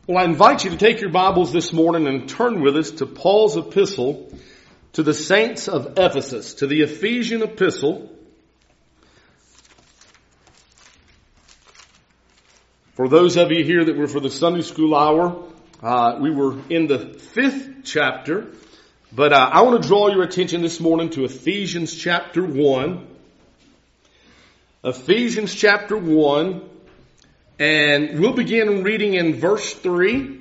Well, I invite you to take your Bibles this morning and turn with us to Paul's epistle to the saints of Ephesus, to the Ephesian epistle. For those of you here that were for the Sunday school hour, we were in the 5th chapter, but I want to draw your attention this morning to Ephesians chapter 1. Ephesians chapter 1. And we'll begin reading in verse 3.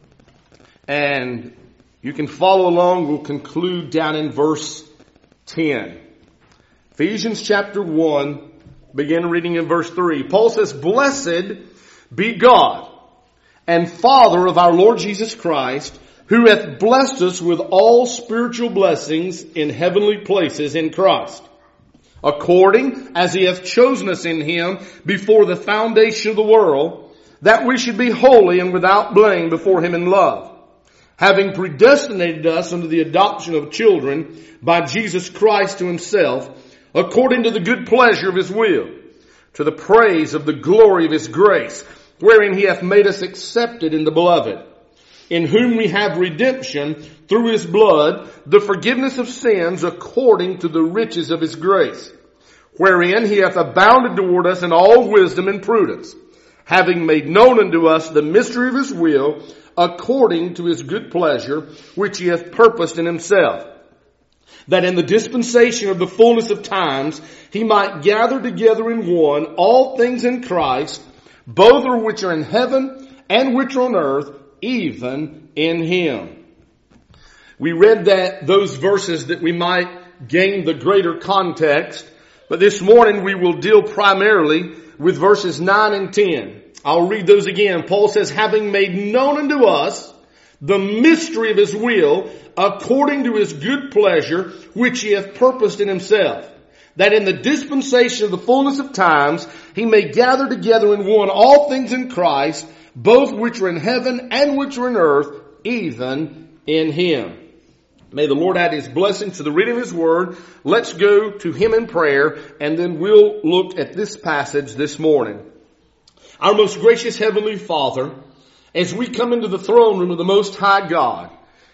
And you can follow along. We'll conclude down in verse 10. Ephesians chapter 1, begin reading in verse 3. Paul says, "Blessed be God and Father of our Lord Jesus Christ, who hath blessed us with all spiritual blessings in heavenly places in Christ, according as he hath chosen us in him before the foundation of the world, that we should be holy and without blame before him in love, having predestinated us unto the adoption of children by Jesus Christ to himself, according to the good pleasure of his will, to the praise of the glory of his grace, wherein he hath made us accepted in the beloved, in whom we have redemption through his blood, the forgiveness of sins according to the riches of his grace, wherein he hath abounded toward us in all wisdom and prudence, having made known unto us the mystery of his will, according to his good pleasure, which he hath purposed in himself, that in the dispensation of the fullness of times he might gather together in one all things in Christ, both of which are in heaven and which are on earth, even in him." We read those verses that we might gain the greater context, but this morning we will deal primarily with verses 9 and 10. I'll read those again. Paul says, "Having made known unto us the mystery of his will, according to his good pleasure, which he hath purposed in himself, that in the dispensation of the fullness of times he may gather together in one all things in Christ, both which are in heaven and which are in earth, even in him." May the Lord add his blessings to the reading of his word. Let's go to him in prayer, and then we'll look at this passage this morning. Our most gracious Heavenly Father, as we come into the throne room of the Most High God,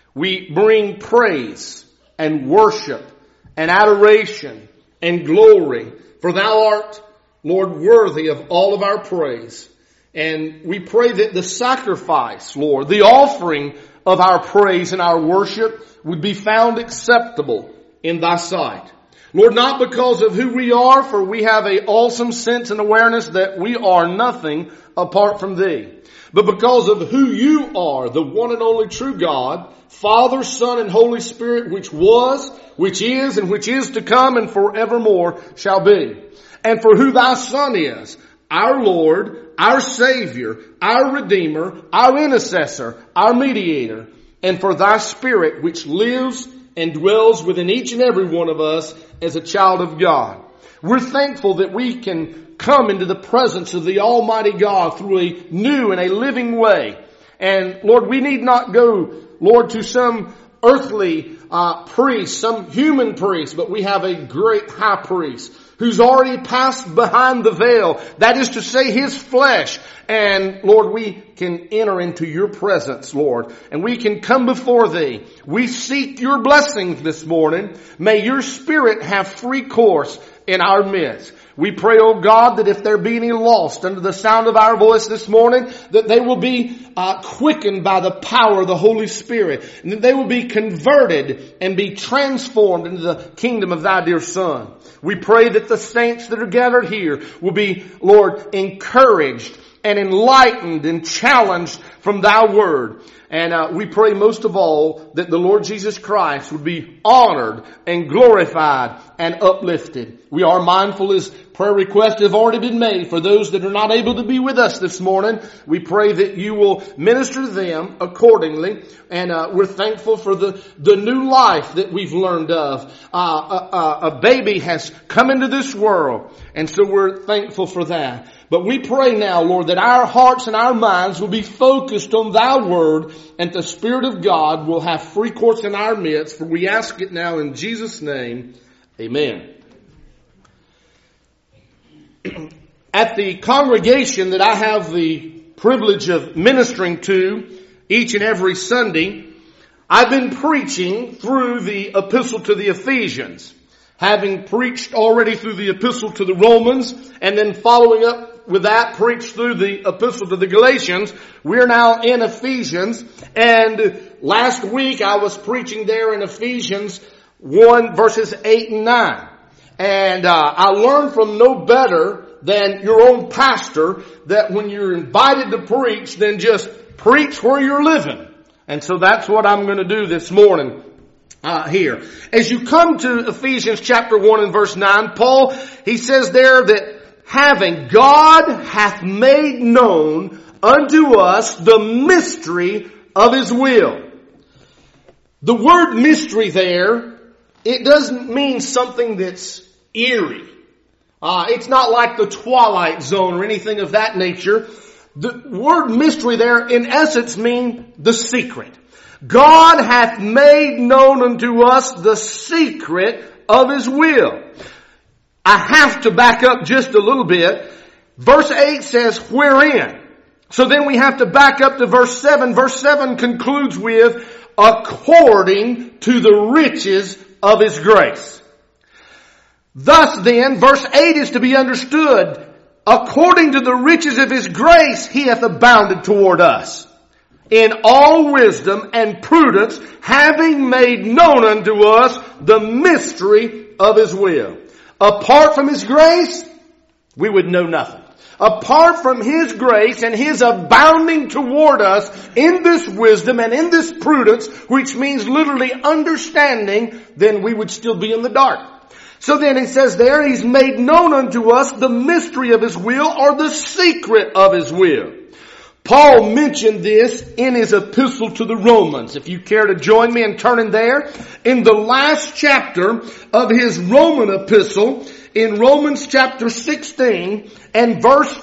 we bring praise and worship and adoration and glory, for thou art, Lord, worthy of all of our praise. And we pray that the sacrifice, Lord, the offering of our praise and our worship would be found acceptable in thy sight. Lord, not because of who we are, for we have an awesome sense and awareness that we are nothing apart from thee, but because of who you are, the one and only true God, Father, Son, and Holy Spirit, which was, which is, and which is to come, and forevermore shall be. And for who thy Son is, our Lord, our Savior, our Redeemer, our Intercessor, our Mediator, and for thy Spirit which lives and dwells within each and every one of us as a child of God. We're thankful that we can come into the presence of the Almighty God through a new and a living way. And Lord, we need not go, Lord, to some earthly priest, some human priest, but we have a great high priest who's already passed behind the veil. That is to say, his flesh. And Lord, we can enter into your presence, Lord, and we can come before thee. We seek your blessings this morning. May your Spirit have free course in our midst. We pray, oh God, that if there be any lost under the sound of our voice this morning, that they will be quickened by the power of the Holy Spirit, and that they will be converted and be transformed into the kingdom of thy dear Son. We pray that the saints that are gathered here will be, Lord, encouraged and enlightened and challenged from thy word. And we pray most of all that the Lord Jesus Christ would be honored and glorified and uplifted. We are mindful as prayer requests have already been made for those that are not able to be with us this morning. We pray that you will minister to them accordingly. And we're thankful for the new life that we've learned of. A baby has come into this world. And so we're thankful for that. But we pray now, Lord, that our hearts and our minds will be focused on thy word, and the Spirit of God will have free course in our midst. For we ask it now in Jesus' name. Amen. At the congregation that I have the privilege of ministering to each and every Sunday, I've been preaching through the epistle to the Ephesians. Having preached already through the epistle to the Romans, and then following up with that, preached through the epistle to the Galatians, we're now in Ephesians. And last week I was preaching there in Ephesians 1 verses 8 and 9. And I learned from no better than your own pastor that when you're invited to preach, then just preach where you're living. And so that's what I'm going to do this morning. Here. As you come to Ephesians chapter 1 and verse 9, Paul, he says there that having God hath made known unto us the mystery of His will. The word mystery there, it doesn't mean something that's eerie. It's not like the Twilight Zone or anything of that nature. The word mystery there in essence means the secret. God hath made known unto us the secret of His will. I have to back up just a little bit. Verse 8 says, wherein. So then we have to back up to verse 7. Verse 7 concludes with, according to the riches of His grace. Thus then, verse 8 is to be understood. According to the riches of His grace, He hath abounded toward us in all wisdom and prudence, having made known unto us the mystery of His will. Apart from His grace, we would know nothing. Apart from His grace and His abounding toward us in this wisdom and in this prudence, which means literally understanding, then we would still be in the dark. So then it says there, He's made known unto us the mystery of His will, or the secret of His will. Paul mentioned this in his epistle to the Romans. If you care to join me in turning there, in the last chapter of his Roman epistle, in Romans chapter 16 and verse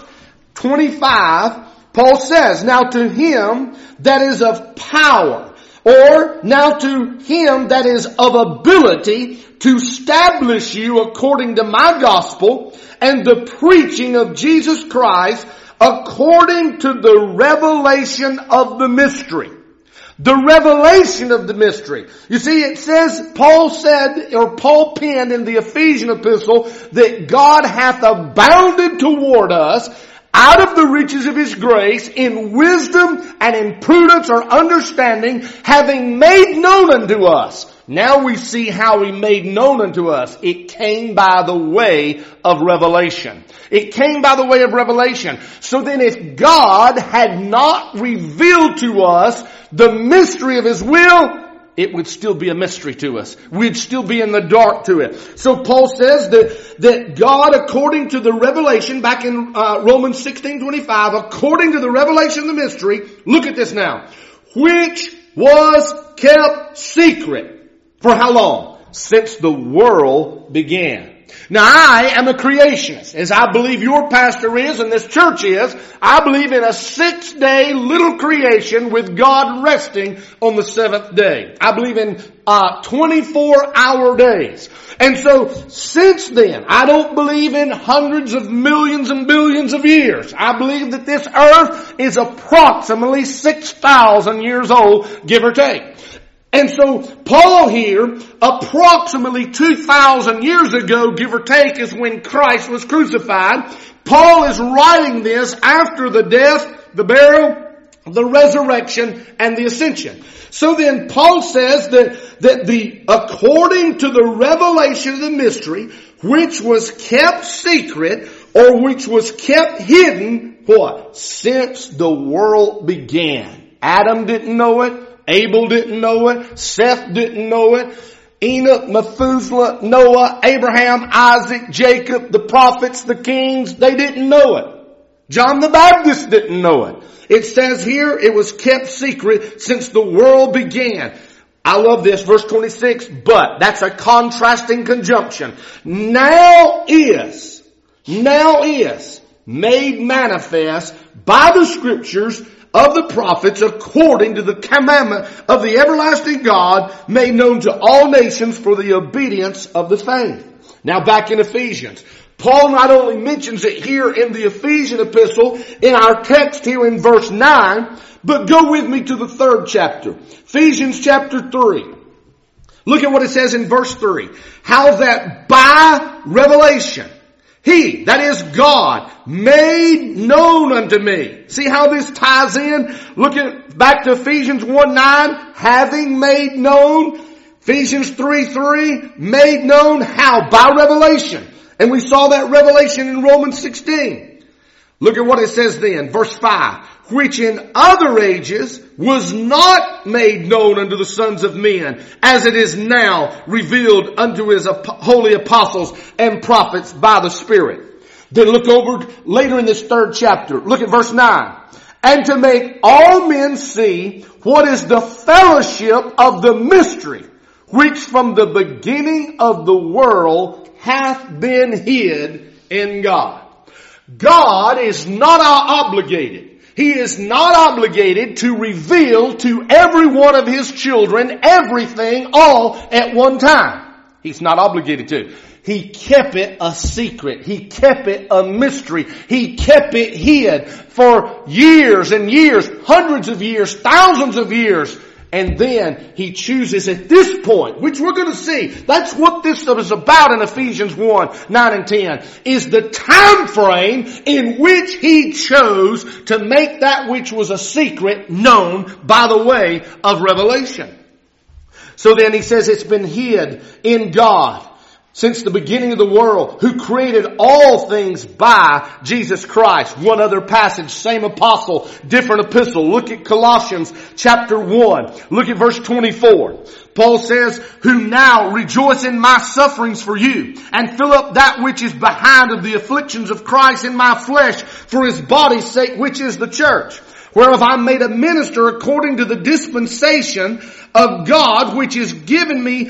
25, Paul says, now to Him that is of power, or now to Him that is of ability to establish you according to my gospel and the preaching of Jesus Christ, according to the revelation of the mystery. The revelation of the mystery. You see, it says, Paul penned in the Ephesian epistle that God hath abounded toward us out of the riches of His grace in wisdom and in prudence or understanding, having made known unto us. Now we see how He made known unto us. It came by the way of revelation. It came by the way of revelation. So then if God had not revealed to us the mystery of His will, it would still be a mystery to us. We'd still be in the dark to it. So Paul says that God, according to the revelation, back in Romans 16:25, according to the revelation of the mystery, look at this now, which was kept secret. For how long? Since the world began. Now I am a creationist, as I believe your pastor is and this church is. I believe in a 6-day little creation with God resting on the 7th day. I believe in 24-hour days. And so since then, I don't believe in hundreds of millions and billions of years. I believe that this earth is approximately 6,000 years old, give or take. And so Paul here, approximately 2,000 years ago, give or take, is when Christ was crucified. Paul is writing this after the death, the burial, the resurrection, and the ascension. So then Paul says that according to the revelation of the mystery, which was kept secret, or which was kept hidden, what? Since the world began. Adam didn't know it. Abel didn't know it. Seth didn't know it. Enoch, Methuselah, Noah, Abraham, Isaac, Jacob, the prophets, the kings, they didn't know it. John the Baptist didn't know it. It says here it was kept secret since the world began. I love this, verse 26, but that's a contrasting conjunction. Now is made manifest by the scriptures of the prophets according to the commandment of the everlasting God made known to all nations for the obedience of the faith. Now back in Ephesians, Paul not only mentions it here in the Ephesian epistle, in our text here in verse 9, but go with me to the 3rd chapter. Ephesians chapter 3. Look at what it says in verse 3. How that by revelation, He, that is God, made known unto me. See how this ties in? Look at back to Ephesians 1:9, having made known. Ephesians 3:3, made known how? By revelation. And we saw that revelation in Romans 16. Look at what it says then, verse 5. Which in other ages was not made known unto the sons of men, as it is now revealed unto His holy apostles and prophets by the Spirit. Then look over later in this 3rd chapter. Look at verse 9. And to make all men see what is the fellowship of the mystery, which from the beginning of the world hath been hid in God. God is not obligated. He is not obligated to reveal to every one of His children everything all at one time. He's not obligated to. He kept it a secret. He kept it a mystery. He kept it hid for years and years, hundreds of years, thousands of years. And then He chooses at this point, which we're going to see, that's what this is about in Ephesians 1, 9 and 10, is the time frame in which He chose to make that which was a secret known by the way of revelation. So then He says it's been hid in God since the beginning of the world, who created all things by Jesus Christ. One other passage, same apostle, different epistle. Look at Colossians chapter 1. Look at verse 24. Paul says, who now rejoice in my sufferings for you, and fill up that which is behind of the afflictions of Christ in my flesh for His body's sake, which is the church. Whereof I am made a minister according to the dispensation of God, which is given me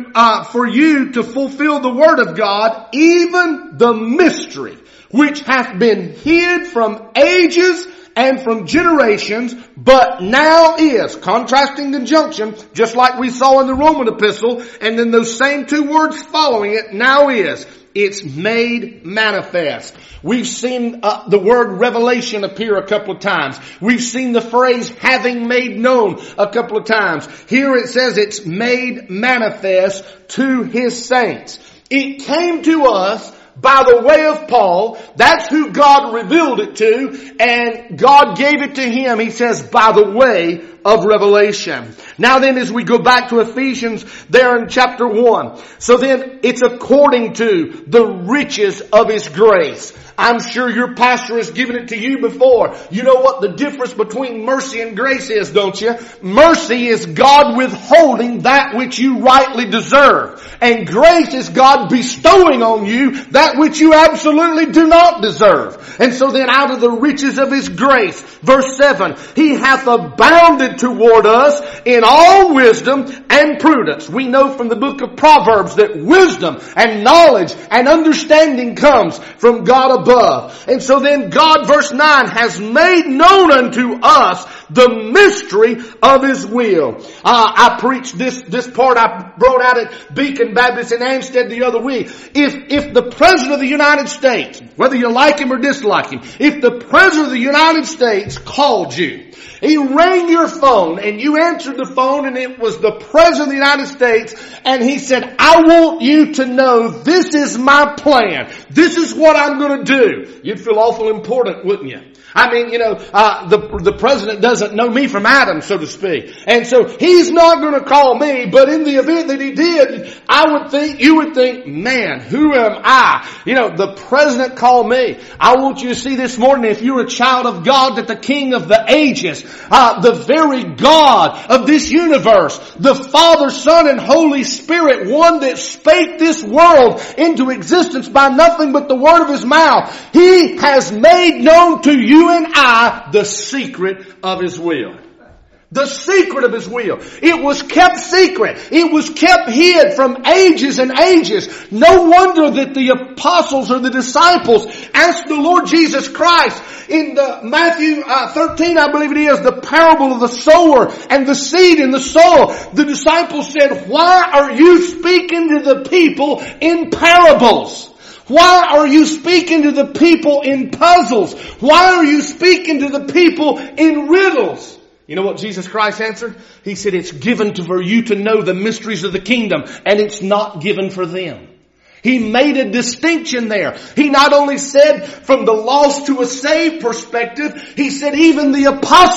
for you to fulfill the word of God, even the mystery, which hath been hid from ages and from generations, but now is, contrasting conjunction, just like we saw in the Roman epistle, and then those same two words following it, now is. It's made manifest. We've seen the word revelation appear a couple of times. We've seen the phrase having made known a couple of times. Here it says it's made manifest to His saints. It came to us by the way of Paul. That's who God revealed it to, and God gave it to him, he says, by the way of revelation. Now then, as we go back to Ephesians there in chapter 1. So then, it's according to the riches of His grace. I'm sure your pastor has given it to you before. You know what the difference between mercy and grace is, don't you? Mercy is God withholding that which you rightly deserve. And grace is God bestowing on you that which you absolutely do not deserve. And so then out of the riches of His grace, verse 7, He hath abounded toward us in all wisdom and prudence. We know from the book of Proverbs that wisdom and knowledge and understanding comes from God above. And so then God, verse 9, has made known unto us the mystery of His will. I preached this part I brought out at Beacon Baptist in Amstead the other week. If the President of the United States, whether you like him or dislike him, if the President of the United States called you, he rang your phone and you answered the phone and it was the President of the United States and he said, I want you to know this is my plan. This is what I'm going to do. You'd feel awful important, wouldn't you? I mean, the President doesn't know me from Adam, so to speak. And so he's not going to call me, but in the event that he did, you would think, man, who am I? The President called me. I want you to see this morning, if you're a child of God, that the King of the ages, the very God of this universe, the Father, Son, and Holy Spirit, one that spake this world into existence by nothing but the word of His mouth, He has made known to you and I the secret of His will. The secret of His will. It was kept secret. It was kept hid from ages and ages. No wonder that the apostles or the disciples asked the Lord Jesus Christ in the Matthew 13, I believe it is, the parable of the sower and the seed in the soil. The disciples said, why are you speaking to the people in parables? Why are you speaking to the people in puzzles? Why are you speaking to the people in riddles? You know what Jesus Christ answered? He said, it's given for you to know the mysteries of the kingdom, and it's not given for them. He made a distinction there. He not only said from the lost to a saved perspective, he said even the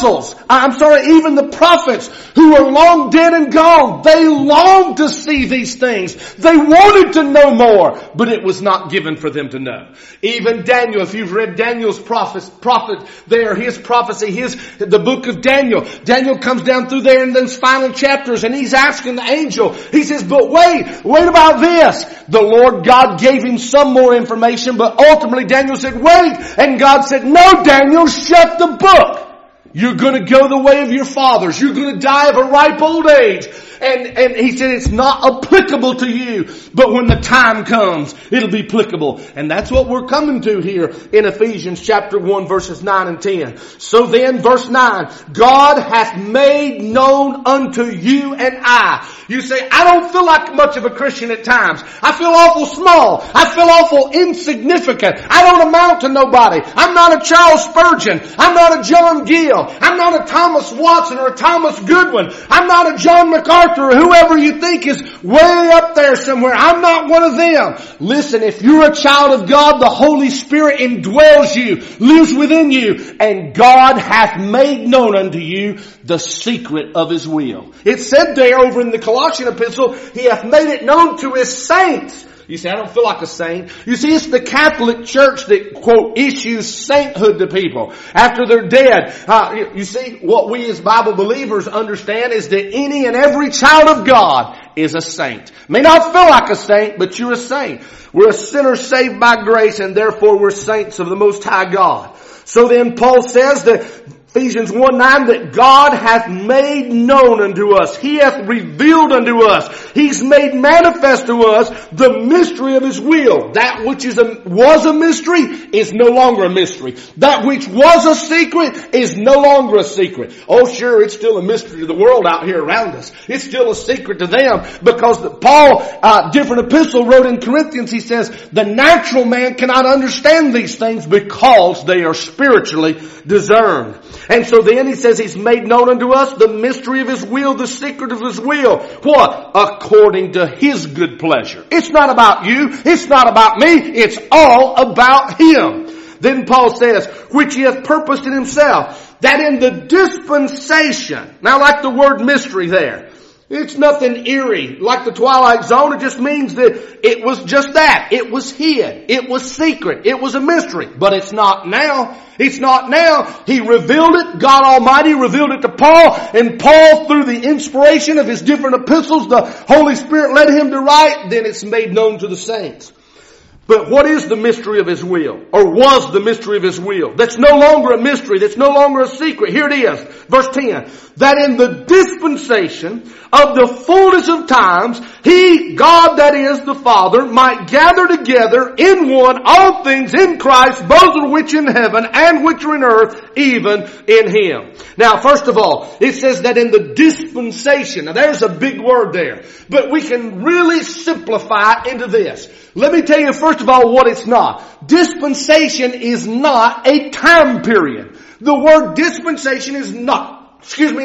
even the prophets who are long dead and gone, they longed to see these things. They wanted to know more, but it was not given for them to know. Even Daniel, if you've read Daniel's prophet there, his prophecy, the book of Daniel. Daniel comes down through there in those final chapters and he's asking the angel, he says, but wait about this. The Lord God gave him some more information, but ultimately Daniel said, wait. And God said, no, Daniel, shut the book. You're going to go the way of your fathers. You're going to die of a ripe old age. And he said it's not applicable to you. But when the time comes, it'll be applicable. And that's what we're coming to here in Ephesians chapter 1 verses 9 and 10. So then, verse 9, God hath made known unto you and I. You say, I don't feel like much of a Christian at times. I feel awful small. I feel awful insignificant. I don't amount to nobody. I'm not a Charles Spurgeon. I'm not a John Gill. I'm not a Thomas Watson or a Thomas Goodwin. I'm not a John MacArthur or whoever you think is way up there somewhere. I'm not one of them. Listen, if you're a child of God, the Holy Spirit indwells you, lives within you, and God hath made known unto you the secret of His will. It said there over in the Colossian epistle, He hath made it known to His saints. You say, I don't feel like a saint. You see, it's the Catholic Church that, quote, issues sainthood to people after they're dead. You see, what we as Bible believers understand is that any and every child of God is a saint. May not feel like a saint, but you're a saint. We're a sinner saved by grace, and therefore we're saints of the Most High God. So then Paul says that Ephesians 1:9, that God hath made known unto us. He hath revealed unto us. He's made manifest to us the mystery of His will. That which was a mystery is no longer a mystery. That which was a secret is no longer a secret. Oh sure, it's still a mystery to the world out here around us. It's still a secret to them because Paul, different epistle wrote in Corinthians, he says, the natural man cannot understand these things because they are spiritually discerned. And so then he says He's made known unto us the mystery of His will, the secret of His will. What? According to His good pleasure. It's not about you. It's not about me. It's all about Him. Then Paul says, which He hath purposed in Himself, that in the dispensation. Now I like the word mystery there. It's nothing eerie like the Twilight Zone. It just means that it was just that. It was hid. It was secret. It was a mystery. But it's not now. It's not now. He revealed it. God Almighty revealed it to Paul. And Paul, through the inspiration of his different epistles, the Holy Spirit led him to write. Then it's made known to the saints. But what is the mystery of His will? Or was the mystery of His will? That's no longer a mystery. That's no longer a secret. Here it is. Verse 10. That in the dispensation of the fullness of times, He, God that is the Father, might gather together in one all things in Christ, both of which in heaven and which are in earth, even in Him. Now, first of all, it says that in the dispensation. Now, there's a big word there. But we can really simplify into this. Let me tell you first of all what it's not. Dispensation is not a time period. The word dispensation is not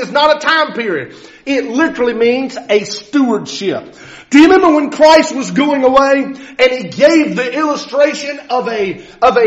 a time period. It literally means a stewardship. Do you remember when Christ was going away and He gave the illustration of a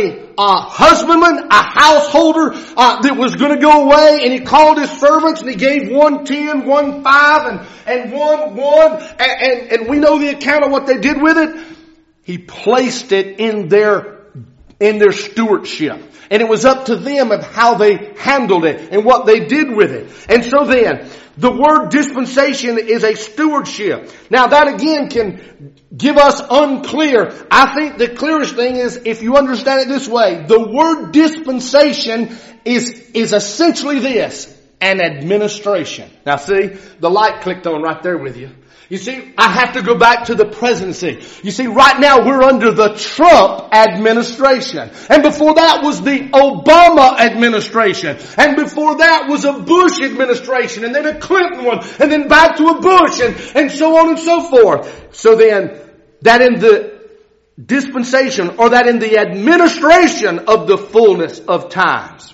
husbandman, a householder that was going to go away, and He called His servants and He gave 1 10, 1 5 and 1 1 and we know the account of what they did with it. He placed it in their stewardship. And it was up to them of how they handled it and what they did with it. And so then, the word dispensation is a stewardship. Now that again can give us unclear. I think the clearest thing is if you understand it this way. The word dispensation is essentially this. An administration. Now see, the light clicked on right there with you. You see, I have to go back to the presidency. You see, right now we're under the Trump administration. And before that was the Obama administration. And before that was a Bush administration. And then a Clinton one. And then back to a Bush. And so on and so forth. So then, that in the dispensation, or that in the administration of the fullness of times.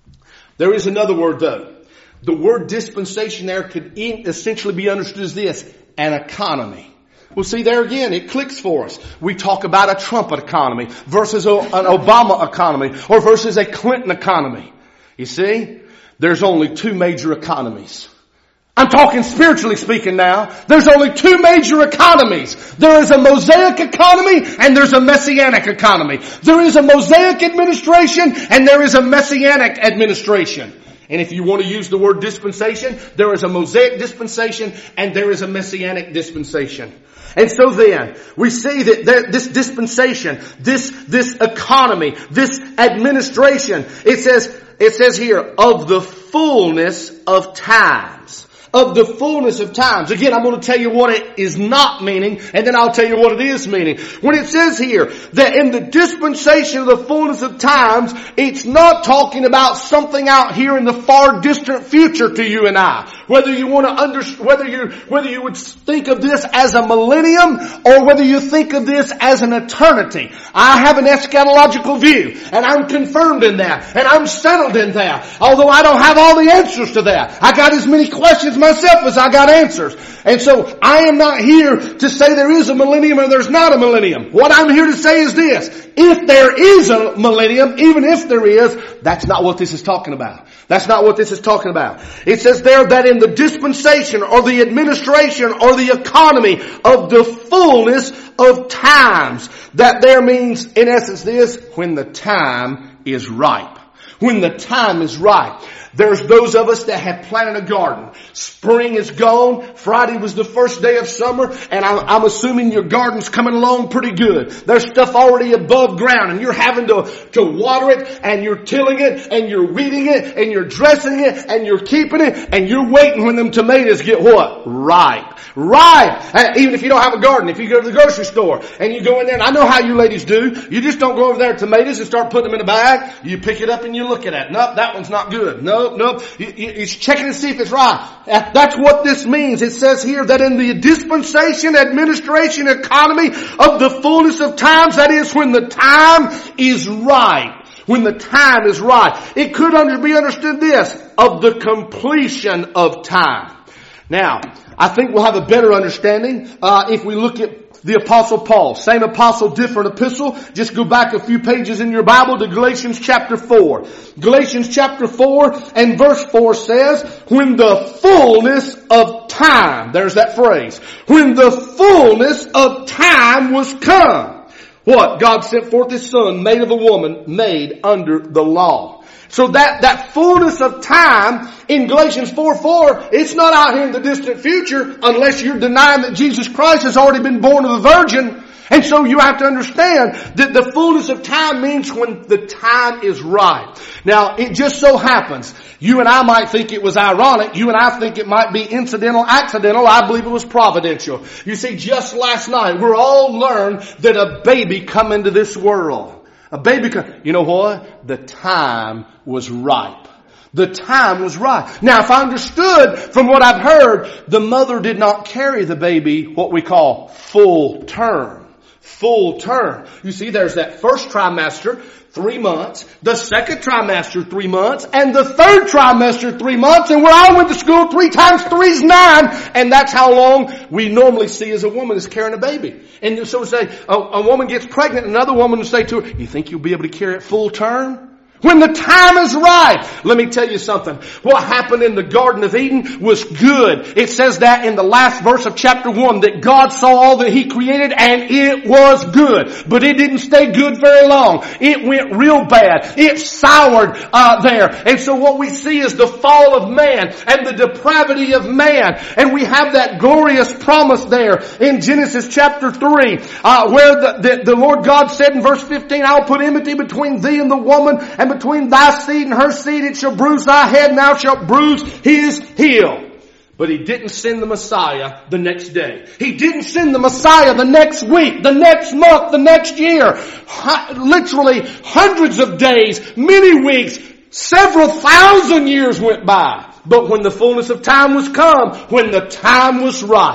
There is another word though. The word dispensation there could essentially be understood as this: an economy. Well, see, there again, it clicks for us. We talk about a Trump economy versus an Obama economy, or versus a Clinton economy. You see, there's only two major economies. I'm talking spiritually speaking now. There's only two major economies. There is a Mosaic economy and there's a Messianic economy. There is a Mosaic administration and there is a Messianic administration. And if you want to use the word dispensation, there is a Mosaic dispensation and there is a Messianic dispensation. And so then, we see that this dispensation, this economy, this administration, it says here, of the fullness of times. Of the fullness of times. Again, I'm going to tell you what it is not meaning, and then I'll tell you what it is meaning. When it says here that in the dispensation of the fullness of times, it's not talking about something out here in the far distant future to you and I. Whether you want to whether you would think of this as a millennium or whether you think of this as an eternity. I have an eschatological view, and I'm confirmed in that, and I'm settled in that. Although I don't have all the answers to that. I got as many questions myself as I got answers. And so I am not here to say there is a millennium or there's not a millennium. What I'm here to say is this: if there is a millennium, even if there is, that's not what this is talking about. That's not what this is talking about. It says there that in the dispensation or the administration or the economy of the fullness of times, that there means in essence this: when the time is ripe. When the time is ripe. There's those of us that have planted a garden. Spring is gone. Friday was the first day of summer, and I'm assuming your garden's coming along pretty good. There's stuff already above ground, and you're having to water it, and you're tilling it, and you're weeding it, and you're dressing it, and you're keeping it, and you're waiting when them tomatoes get what? Ripe. Ripe. Even if you don't have a garden, if you go to the grocery store, and you go in there, and I know how you ladies do. You just don't go over there to tomatoes and start putting them in a bag. You pick it up and you look at it. Nope, that one's not good. Nope. You're checking to see if it's right. That's what this means. It says here that in the dispensation, administration, economy of the fullness of times, that is when the time is right. When the time is right. It could be understood this: of the completion of time. Now, I think we'll have a better understanding if we look at the Apostle Paul. Same apostle, different epistle. Just go back a few pages in your Bible to Galatians chapter 4. Galatians chapter 4 and verse 4 says, when the fullness of time, there's that phrase, when the fullness of time was come. What? God sent forth His Son, made of a woman, made under the law. So that fullness of time in Galatians 4:4, it's not out here in the distant future unless you're denying that Jesus Christ has already been born of a virgin. And so you have to understand that the fullness of time means when the time is right. Now, it just so happens, you and I might think it was ironic. You and I think it might be incidental, accidental. I believe it was providential. You see, just last night, we're all learned that a baby come into this world. A baby you know what? The time was ripe. The time was right. Now, if I understood from what I've heard, the mother did not carry the baby what we call full term. Full term. You see, there's that first trimester, 3 months, the second trimester, 3 months, and the third trimester, 3 months, and where I went to school, 3 times 3 is 9, and that's how long we normally see as a woman is carrying a baby. And so say, a woman gets pregnant, another woman will say to her, you think you'll be able to carry it full term? When the time is right. Let me tell you something. What happened in the Garden of Eden was good. It says that in the last verse of chapter 1 that God saw all that He created and it was good. But it didn't stay good very long. It went real bad. It soured there. And so what we see is the fall of man and the depravity of man. And we have that glorious promise there in Genesis chapter 3 where the Lord God said in verse 15, I'll put enmity between thee and the woman, and between thy seed and her seed it shall bruise thy head, and thou shalt bruise his heel. But He didn't send the Messiah the next day. He didn't send the Messiah the next week, the next month, the next year. Literally hundreds of days, many weeks, several thousand years went by. But when the fullness of time was come, when the time was ripe,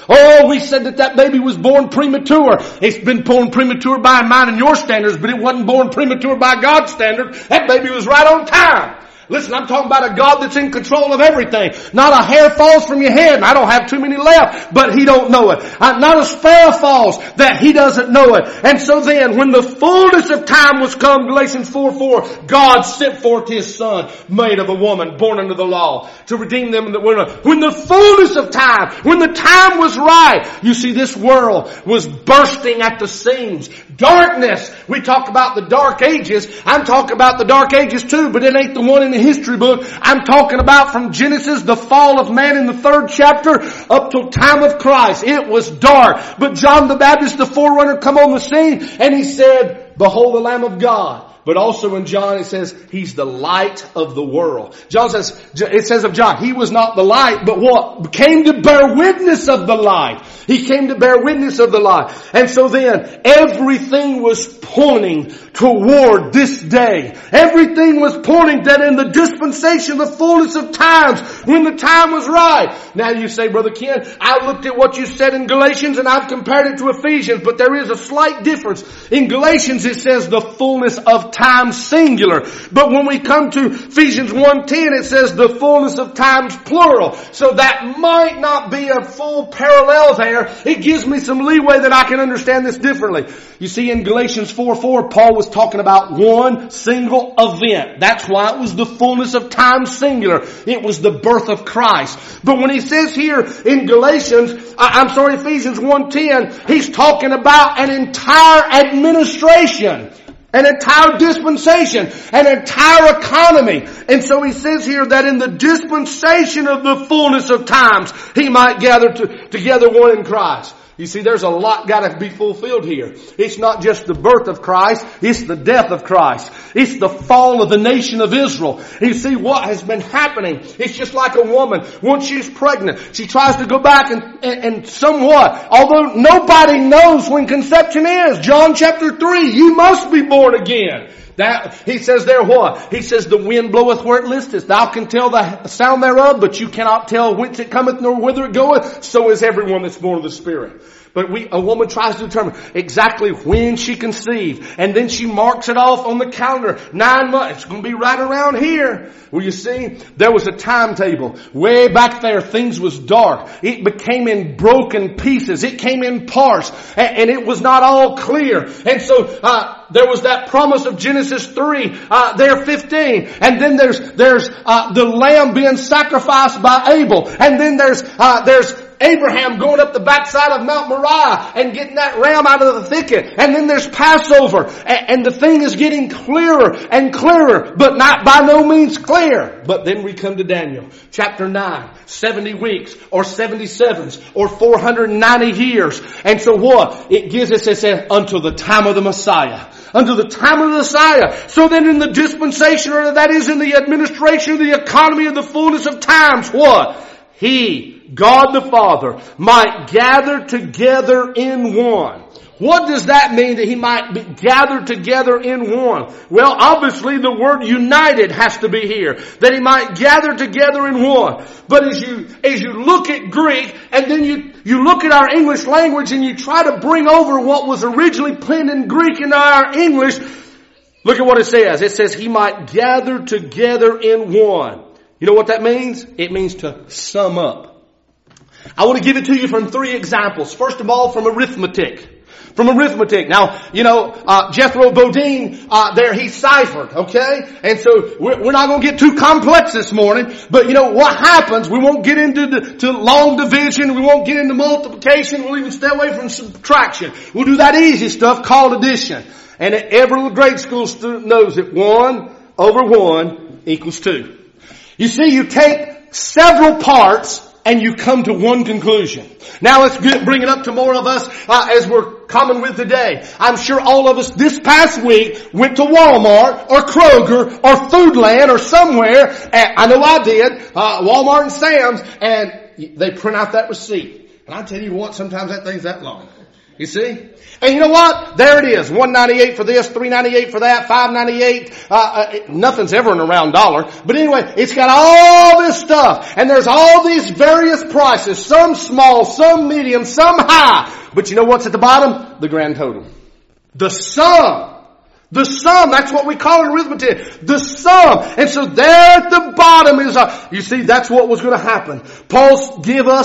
Oh, we said that baby was born premature. It's been born premature by mine and your standards, but it wasn't born premature by God's standards. That baby was right on time. Listen, I'm talking about a God that's in control of everything. Not a hair falls from your head, and I don't have too many left, but He don't know it. Not a sparrow falls that He doesn't know it. And so then, when the fullness of time was come, Galatians 4:4, God sent forth His Son, made of a woman, born under the law, to redeem them that were not. When the fullness of time, when the time was right, you see, this world was bursting at the seams. Darkness. We talk about the dark ages. I'm talking about the dark ages too, but it ain't the one in the history book. I'm talking about from Genesis, the fall of man in the 3rd chapter, up till time of Christ. It was dark. But John the Baptist, the forerunner, come on the scene, and he said, behold the Lamb of God. But also in John it says, He's the light of the world. It says of John, He was not the light, but what? Came to bear witness of the light. He came to bear witness of the light. And so then, everything was pointing toward this day. Everything was pointing that in the dispensation, the fullness of times, when the time was right. Now you say, Brother Ken, I looked at what you said in Galatians and I've compared it to Ephesians, but there is a slight difference. In Galatians it says the fullness of time singular. But when we come to Ephesians 1:10, it says the fullness of times plural. So that might not be a full parallel there. It gives me some leeway that I can understand this differently. You see, in Galatians 4:4, Paul was talking about one single event. That's why it was the fullness of time singular. It was the birth of Christ. But when he says here in Ephesians 1:10, he's talking about an entire administration. An entire dispensation, an entire economy. And so he says here that in the dispensation of the fullness of times, He might gather together one in Christ. You see, there's a lot got to be fulfilled here. It's not just the birth of Christ, it's the death of Christ. It's the fall of the nation of Israel. You see what has been happening. It's just like a woman, once she's pregnant, she tries to go back and somewhat, although nobody knows when conception is. John chapter 3, you must be born again. That, he says there what? He says the wind bloweth where it listeth. Thou can tell the sound thereof, but you cannot tell whence it cometh nor whither it goeth. So is everyone that's born of the Spirit. But a woman tries to determine exactly when she conceived. And then she marks it off on the calendar. 9 months. It's going to be right around here. Well, you see, there was a timetable. Way back there, things was dark. It became in broken pieces. It came in parts. And it was not all clear. And so, there was that promise of Genesis 3, there 15. And then there's the lamb being sacrificed by Abel. And then there's Abraham going up the backside of Mount Moriah and getting that ram out of the thicket. And then there's Passover. And the thing is getting clearer and clearer, but not by no means clear. But then we come to Daniel chapter 9, 70 weeks or 77s or 490 years. And so what? It gives us, it says, until the time of the Messiah. Until the time of the Messiah. So then in the dispensation, or that is in the administration of the economy of the fullness of times, what? He, God the Father, might gather together in one. What does that mean, that He might be gathered together in one? Well, obviously the word united has to be here. That He might gather together in one. But as you look at Greek, and then you look at our English language and you try to bring over what was originally penned in Greek into our English, look at what it says. It says He might gather together in one. You know what that means? It means to sum up. I want to give it to you from 3 examples. First of all, from arithmetic. From arithmetic. Now, Jethro Bodine, there he ciphered, okay? And so we're not going to get too complex this morning, but what happens, we won't get into long division, we won't get into multiplication, we'll even stay away from subtraction. We'll do that easy stuff called addition. And every grade school student knows that 1 over 1 equals 2. You see, you take several parts and you come to one conclusion. Now let's bring it up to more of us as we're common with today. I'm sure all of us this past week went to Walmart or Kroger or Foodland or somewhere. And I know I did. Walmart and Sam's, and they print out that receipt. And I tell you what, sometimes that thing's that long. You see? And you know what? There it is. $1.98 for this, $3.98 for that, $5.98. Nothing's ever in a round dollar. But anyway, it's got all this stuff. And there's all these various prices. Some small, some medium, some high. But you know what's at the bottom? The grand total. The sum. The sum, that's what we call it in arithmetic. The sum. And so there at the bottom is you see, that's what was going to happen. Paul,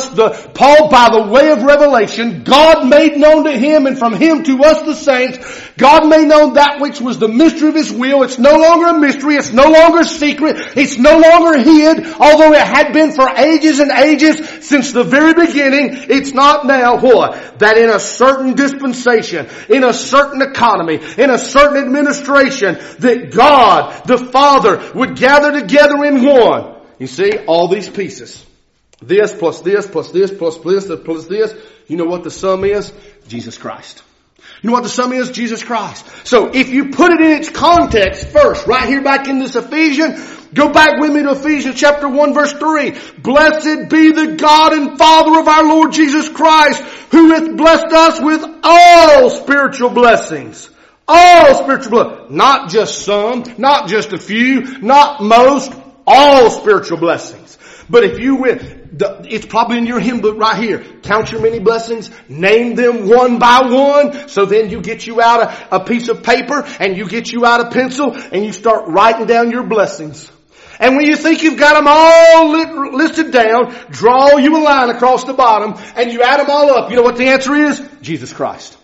by the way of revelation, God made known to him and from him to us the saints, God made known that which was the mystery of his will. It's no longer a mystery. It's no longer secret. It's no longer hid. Although it had been for ages and ages since the very beginning, it's not now what? That in a certain dispensation, in a certain economy, in a certain administration, that God, the Father, would gather together in one. You see, all these pieces. This plus this plus this plus this plus this. You know what the sum is? Jesus Christ. You know what the sum is? Jesus Christ. So if you put it in its context first, right here back in this Ephesians, go back with me to Ephesians chapter 1 verse 3. Blessed be the God and Father of our Lord Jesus Christ, who hath blessed us with all spiritual blessings. All spiritual blessings. Not just some, not just a few, not most, all spiritual blessings. But if you it's probably in your hymn book right here. Count your many blessings. Name them one by one. So then you get you out a piece of paper and you get you out a pencil and you start writing down your blessings. And when you think you've got them all listed down, draw you a line across the bottom and you add them all up. You know what the answer is? Jesus Christ.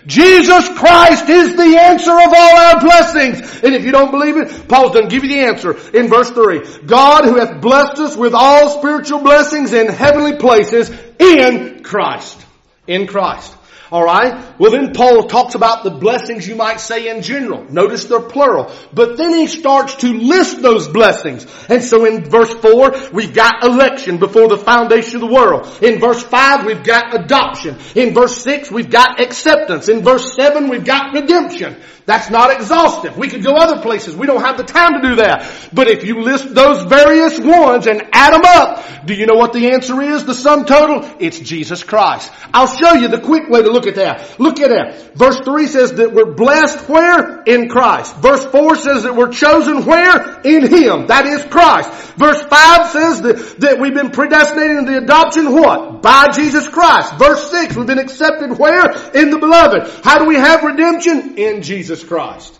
Jesus Christ is the answer of all our blessings. And if you don't believe it, Paul's going to give you the answer in verse 3. God who hath blessed us with all spiritual blessings in heavenly places in Christ. In Christ. Alright? Well then Paul talks about the blessings you might say in general. Notice they're plural. But then he starts to list those blessings. And so in verse 4, we've got election before the foundation of the world. In verse 5, we've got adoption. In verse 6, we've got acceptance. In verse 7, we've got redemption. That's not exhaustive. We could go other places. We don't have the time to do that. But if you list those various ones and add them up, do you know what the answer is? The sum total? It's Jesus Christ. I'll show you the quick way to look at that. Look at that. Verse 3 says that we're blessed where? In Christ. Verse 4 says that we're chosen where? In Him. That is Christ. Verse 5 says that we've been predestinated in the adoption what? By Jesus Christ. Verse 6, we've been accepted where? In the Beloved. How do we have redemption? In Jesus Christ.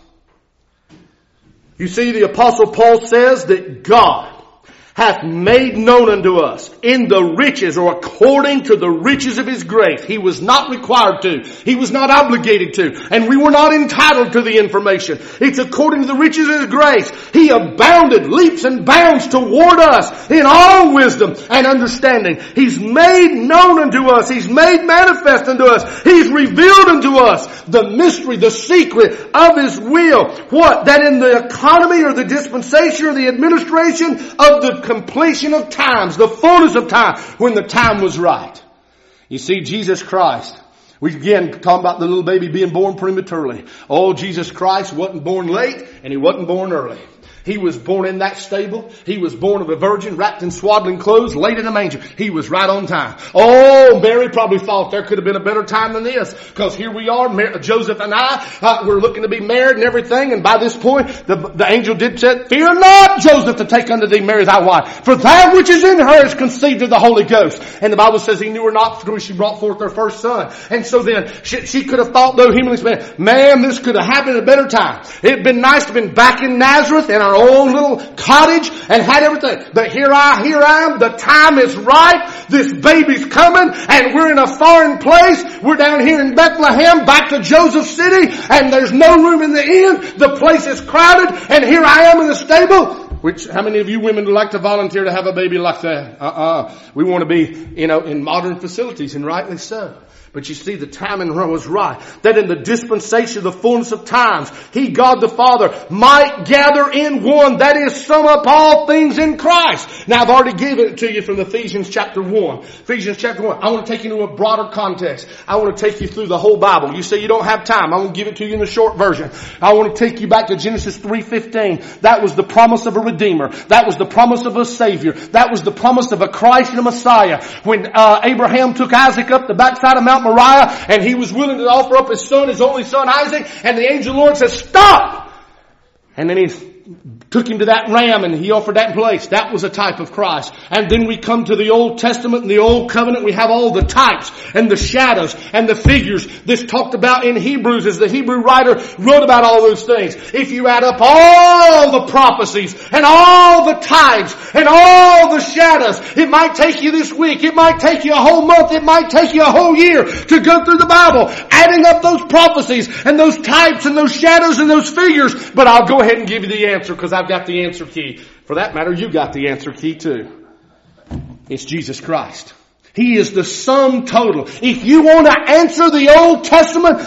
You see, the Apostle Paul says that God hath made known unto us in the riches or according to the riches of His grace. He was not required to. He was not obligated to. And we were not entitled to the information. It's according to the riches of His grace. He abounded leaps and bounds toward us in all wisdom and understanding. He's made known unto us. He's made manifest unto us. He's revealed unto us the mystery, the secret of His will. What? That in the economy or the dispensation or the administration of the completion of times, the fullness of time, when the time was right. You see, Jesus Christ, we again talk about the little baby being born prematurely. Oh, Jesus Christ wasn't born late and He wasn't born early. He was born in that stable. He was born of a virgin, wrapped in swaddling clothes, laid in a manger. He was right on time. Oh, Mary probably thought there could have been a better time than this. Because here we are, Joseph and I, we're looking to be married and everything. And by this point, the angel did say, "Fear not, Joseph, to take unto thee Mary thy wife. For that which is in her is conceived of the Holy Ghost." And the Bible says he knew her not through she brought forth her first son. And so then, she could have thought, though humanly speaking, man, this could have happened at a better time. It'd been nice to have been back in Nazareth in our own little cottage and had everything. But here I am. The time is right. This baby's coming and we're in a foreign place. We're down here in Bethlehem, back to Joseph City, and there's no room in the inn. The place is crowded and here I am in the stable. Which, how many of you women would like to volunteer to have a baby like that? We want to be, in modern facilities, and rightly so. But you see, the timing was right. That in the dispensation of the fullness of times, He, God the Father, might gather in one. That is, sum up all things in Christ. Now, I've already given it to you from Ephesians chapter 1. Ephesians chapter 1. I want to take you into a broader context. I want to take you through the whole Bible. You say you don't have time. I want to give it to you in the short version. I want to take you back to Genesis 3:15. That was the promise of a Redeemer. That was the promise of a Savior. That was the promise of a Christ and a Messiah. When Abraham took Isaac up the backside of Mount Moriah, and he was willing to offer up his son, his only son Isaac, and the angel of the Lord said, stop! And then he took him to that ram and he offered that in place. That was a type of Christ. And then we come to the Old Testament and the Old Covenant. We have all the types and the shadows and the figures that's talked about in Hebrews as the Hebrew writer wrote about all those things. If you add up all the prophecies and all the types and all the shadows, it might take you this week. It might take you a whole month. It might take you a whole year to go through the Bible, adding up those prophecies and those types and those shadows and those figures. But I'll go ahead and give you the answer because I've got the answer key. For that matter, you got the answer key too. It's Jesus Christ. He is the sum total. If you want to answer the Old Testament,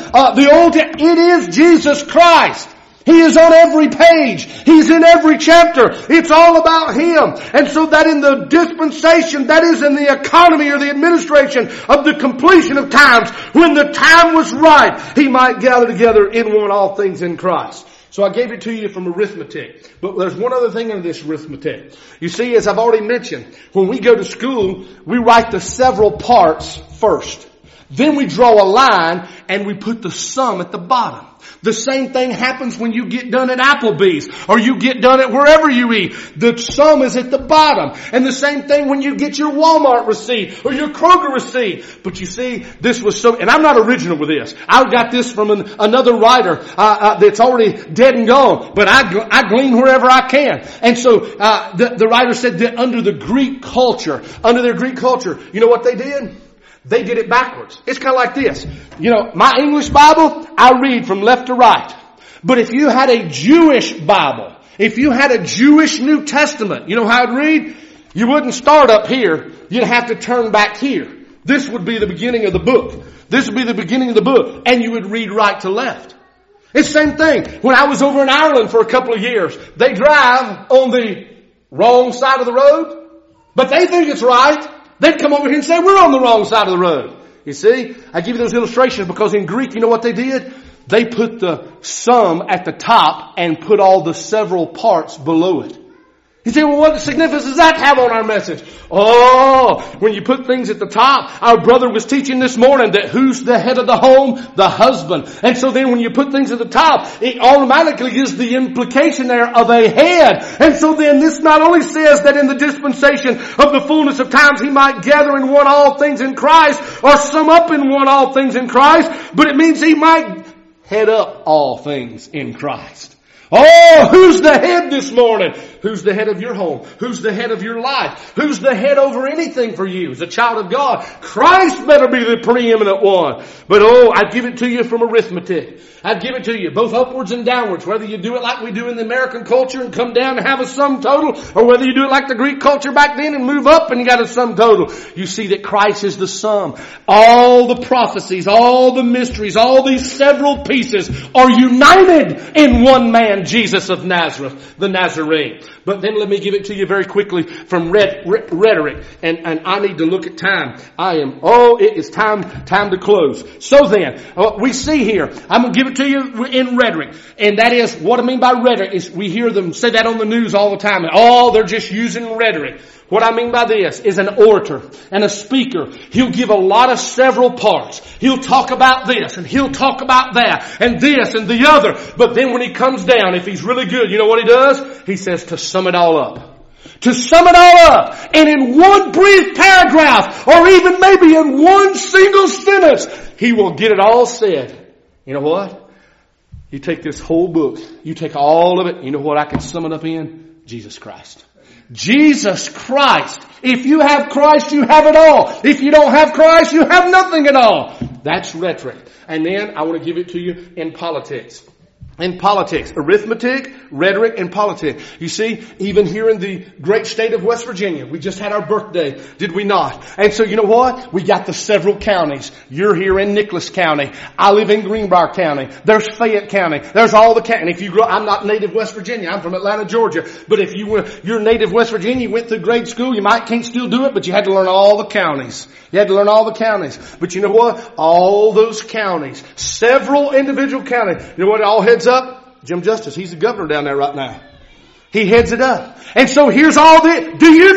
it is Jesus Christ. He is on every page. He's in every chapter. It's all about Him. And so that in the dispensation, that is in the economy or the administration of the completion of times, when the time was right, He might gather together in one all things in Christ. So I gave it to you from arithmetic. But there's one other thing in this arithmetic. You see, as I've already mentioned, when we go to school, we write the several parts first. Then we draw a line and we put the sum at the bottom. The same thing happens when you get done at Applebee's or you get done at wherever you eat. The sum is at the bottom. And the same thing when you get your Walmart receipt or your Kroger receipt. But you see, this was so, and I'm not original with this. I got this from another writer that's already dead and gone. But I glean wherever I can. And so the writer said that under their Greek culture, you know what they did? They did it backwards. It's kind of like this. You know, my English Bible, I read from left to right. But if you had a Jewish Bible, if you had a Jewish New Testament, you know how I'd read? You wouldn't start up here. You'd have to turn back here. This would be the beginning of the book. This would be the beginning of the book. And you would read right to left. It's the same thing. When I was over in Ireland for a couple of years, they drive on the wrong side of the road, but they think it's right. They'd come over here and say, we're on the wrong side of the road. You see, I give you those illustrations because in Greek, you know what they did? They put the sum at the top and put all the several parts below it. You say, well, what significance does that have on our message? Oh, when you put things at the top, our brother was teaching this morning that who's the head of the home? The husband. And so then when you put things at the top, it automatically gives the implication there of a head. And so then this not only says that in the dispensation of the fullness of times He might gather in one all things in Christ or sum up in one all things in Christ, but it means He might head up all things in Christ. Oh, who's the head this morning? Who's the head of your home? Who's the head of your life? Who's the head over anything for you as a child of God? Christ better be the preeminent one. But I'd give it to you from arithmetic. I'd give it to you both upwards and downwards, whether you do it like we do in the American culture and come down and have a sum total, or whether you do it like the Greek culture back then and move up and you got a sum total. You see that Christ is the sum. All the prophecies, all the mysteries, all these several pieces are united in one man, Jesus of Nazareth, the Nazarene. But then let me give it to you very quickly from rhetoric. And I need to look at time. It is time to close. So then, we see here, I'm going to give it to you in rhetoric. And that is, what I mean by rhetoric is we hear them say that on the news all the time. They're just using rhetoric. What I mean by this is an orator and a speaker. He'll give a lot of several parts. He'll talk about this and he'll talk about that and this and the other. But then when he comes down, if he's really good, you know what he does? He says to sum it all up. To sum it all up. And in one brief paragraph or even maybe in one single sentence, he will get it all said. You know what? You take this whole book. You take all of it. You know what I can sum it up in? Jesus Christ. Jesus Christ. If you have Christ, you have it all. If you don't have Christ, you have nothing at all. That's rhetoric. And then I want to give it to you in politics. In politics, arithmetic, rhetoric, and politics. You see, even here in the great state of West Virginia, we just had our birthday, did we not? And so you know what? We got the several counties. You're here in Nicholas County. I live in Greenbrier County. There's Fayette County. There's all the counties. If you grow, I'm not native West Virginia. I'm from Atlanta, Georgia. But if you're native West Virginia, you went through grade school, you can't still do it, but you had to learn all the counties. You had to learn all the counties. But you know what? All those counties, several individual counties. You know what? It all heads up? Jim Justice, he's the governor down there right now. He heads it up. And so here's all the,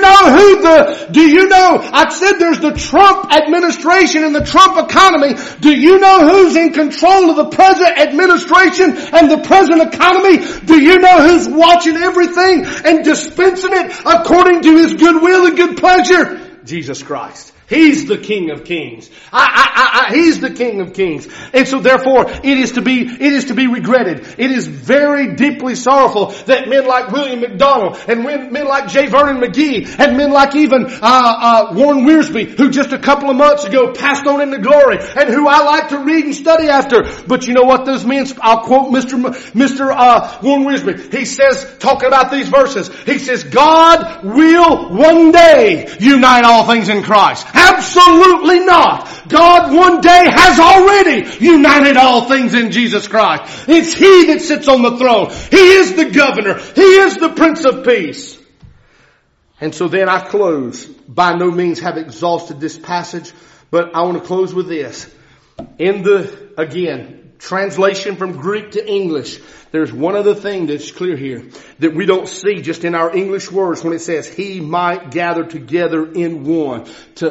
I said there's the Trump administration and the Trump economy. Do you know who's in control of the present administration and the present economy? Do you know who's watching everything and dispensing it according to His good will and good pleasure? Jesus Christ. He's the King of Kings. He's the King of Kings. And so therefore, it is to be regretted. It is very deeply sorrowful that men like William McDonald and men like J. Vernon McGee and men like even, Warren Wiersbe, who just a couple of months ago passed on into glory and who I like to read and study after. But you know what those men, I'll quote Mr. Warren Wiersbe. He says, talking about these verses, he says, God will one day unite all things in Christ. Absolutely not. God one day has already united all things in Jesus Christ. It's He that sits on the throne. He is the governor. He is the Prince of Peace. And so then I close. By no means have exhausted this passage, but I want to close with this. In the, again, translation from Greek to English, there's one other thing that's clear here that we don't see just in our English words when it says He might gather together in one,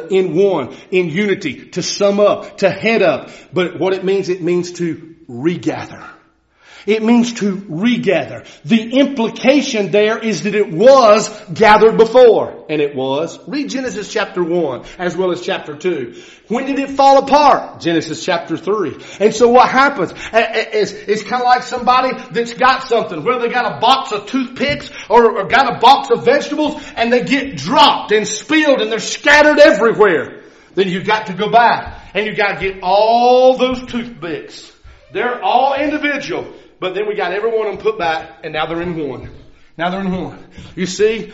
in unity, to sum up, to head up. But what it means to regather. It means to regather. The implication there is that it was gathered before. And it was. Read Genesis chapter 1 as well as chapter 2. When did it fall apart? Genesis chapter 3. And so what happens? It's kind of like somebody that's got something, whether they got a box of toothpicks or got a box of vegetables, and they get dropped and spilled and they're scattered everywhere. Then you've got to go back and you've got to get all those toothpicks. They're all individual. But then we got every one of them put back, and now they're in one. Now they're in one. You see,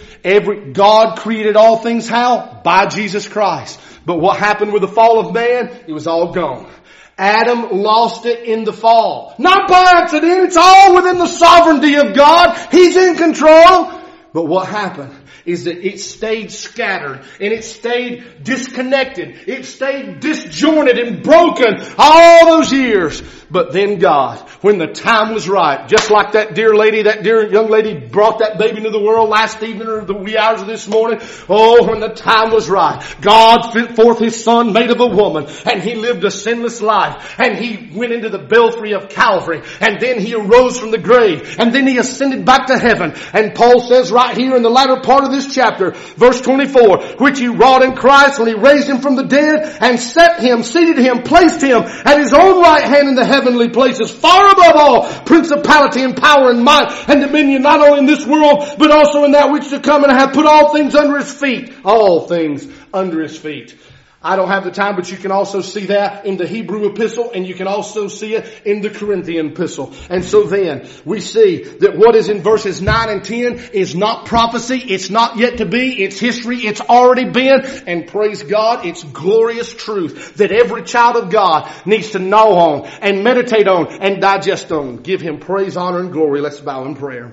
God created all things how? By Jesus Christ. But what happened with the fall of man? It was all gone. Adam lost it in the fall. Not by accident. It's all within the sovereignty of God. He's in control. But what happened is that it stayed scattered and it stayed disconnected. It stayed disjointed and broken all those years. But then God, when the time was right, just like that dear young lady brought that baby into the world last evening or the wee hours of this morning. Oh, when the time was right, God sent forth His Son made of a woman, and He lived a sinless life, and He went into the belfry of Calvary, and then He arose from the grave, and then He ascended back to heaven. And Paul says right here in the latter part of this chapter, verse 24, which He wrought in Christ when He raised Him from the dead and seated Him, placed Him at His own right hand in the heavenly places, far above all principality and power and might and dominion, not only in this world, but also in that which to come, and have put all things under His feet. All things under His feet. I don't have the time, but you can also see that in the Hebrew epistle, and you can also see it in the Corinthian epistle. And so then we see that what is in verses 9 and 10 is not prophecy. It's not yet to be. It's history. It's already been. And praise God, it's glorious truth that every child of God needs to know on and meditate on and digest on. Give Him praise, honor, and glory. Let's bow in prayer.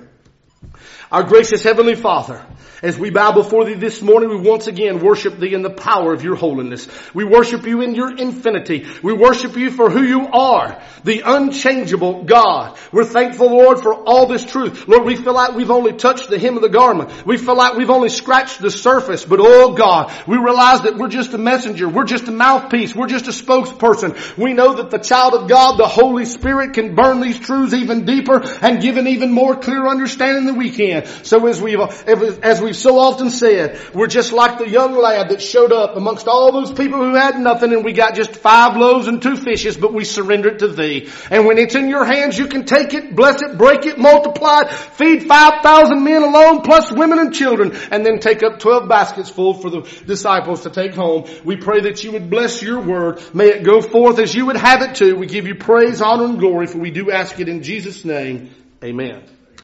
Our gracious Heavenly Father, as we bow before Thee this morning, we once again worship Thee in the power of Your holiness. We worship You in Your infinity. We worship You for who You are, the unchangeable God. We're thankful, Lord, for all this truth. Lord, we feel like we've only touched the hem of the garment. We feel like we've only scratched the surface. But oh God, we realize that we're just a messenger. We're just a mouthpiece. We're just a spokesperson. We know that the child of God, the Holy Spirit, can burn these truths even deeper and give an even more clear understanding than we can. So as we've so often said, we're just like the young lad that showed up amongst all those people who had nothing, and we got just 5 loaves and 2 fishes, but we surrender it to Thee. And when it's in Your hands, You can take it, bless it, break it, multiply it, feed 5,000 men alone, plus women and children, and then take up 12 baskets full for the disciples to take home. We pray that You would bless Your word. May it go forth as You would have it to. We give You praise, honor, and glory, for we do ask it in Jesus' name. Amen.